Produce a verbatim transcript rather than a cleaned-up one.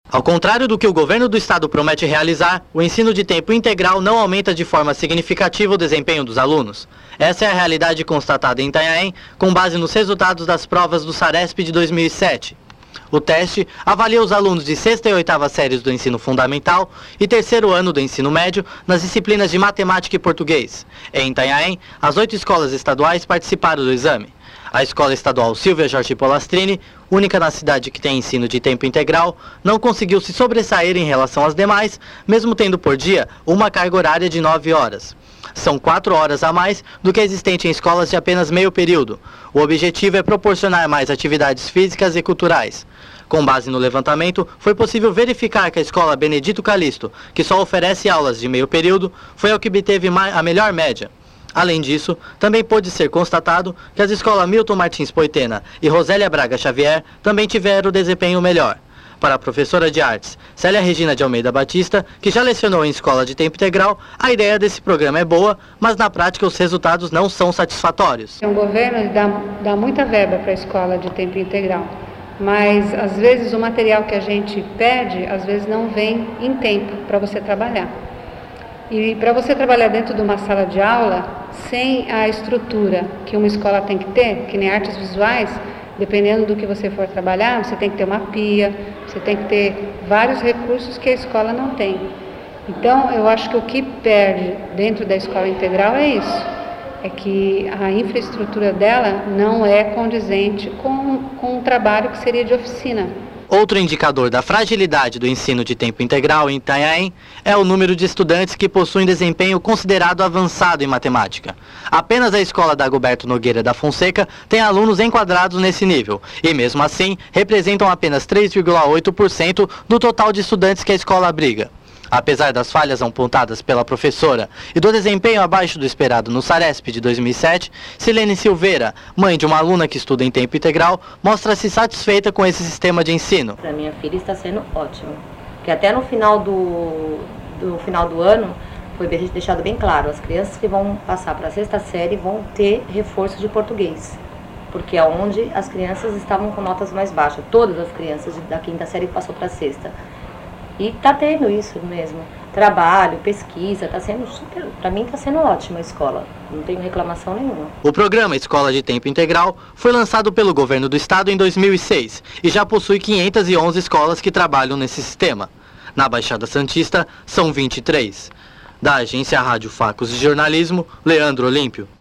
Ao contrário do que o governo do estado promete realizar, o ensino de tempo integral não aumenta de forma significativa o desempenho dos alunos. Essa é a realidade constatada em Itanhaém, com base nos resultados das provas do Saresp de dois mil e sete. O teste avalia os alunos de sexta e oitava séries do ensino fundamental e terceiro ano do ensino médio nas disciplinas de matemática e português. Em Itanhaém, as oito escolas estaduais participaram do exame. A Escola Estadual Silvia Jorge Polastrini, única na cidade que tem ensino de tempo integral, não conseguiu se sobressair em relação às demais, mesmo tendo por dia uma carga horária de nove horas. São quatro horas a mais do que é existente em escolas de apenas meio período. O objetivo é proporcionar mais atividades físicas e culturais. Com base no levantamento, foi possível verificar que a escola Benedito Calixto, que só oferece aulas de meio período, foi a que obteve a melhor média. Além disso, também pôde ser constatado que as escolas Milton Martins Poitena e Rosélia Braga Xavier também tiveram desempenho melhor. Para a professora de artes, Célia Regina de Almeida Batista, que já lecionou em escola de tempo integral, a ideia desse programa é boa, mas na prática os resultados não são satisfatórios. O governo dá, dá muita verba para a escola de tempo integral, mas às vezes o material que a gente pede, às vezes não vem em tempo para você trabalhar. E para você trabalhar dentro de uma sala de aula, sem a estrutura que uma escola tem que ter, que nem artes visuais, dependendo do que você for trabalhar, você tem que ter uma pia, você tem que ter vários recursos que a escola não tem. Então, eu acho que o que perde dentro da escola integral é isso, é que a infraestrutura dela não é condizente com, com um trabalho que seria de oficina. Outro indicador da fragilidade do ensino de tempo integral em Itanhaém é o número de estudantes que possuem desempenho considerado avançado em matemática. Apenas a escola Dagoberto Nogueira da Fonseca tem alunos enquadrados nesse nível, e mesmo assim representam apenas três vírgula oito por cento do total de estudantes que a escola abriga. Apesar das falhas apontadas pela professora e do desempenho abaixo do esperado no Saresp de dois mil e sete, Silene Silveira, mãe de uma aluna que estuda em tempo integral, mostra-se satisfeita com esse sistema de ensino. Para minha filha está sendo ótimo, porque até no final do, do, final do ano foi deixado bem claro, as crianças que vão passar para a sexta série vão ter reforço de português, porque é onde as crianças estavam com notas mais baixas, todas as crianças da quinta série passou para a sexta. E tá tendo isso mesmo, trabalho, pesquisa, tá sendo super, para mim tá sendo ótima a escola, não tenho reclamação nenhuma. O programa Escola de Tempo Integral foi lançado pelo governo do estado em dois mil e seis e já possui quinhentas e onze escolas que trabalham nesse sistema. Na Baixada Santista são vinte e três. Da agência Rádio Facos de Jornalismo, Leandro Olímpio.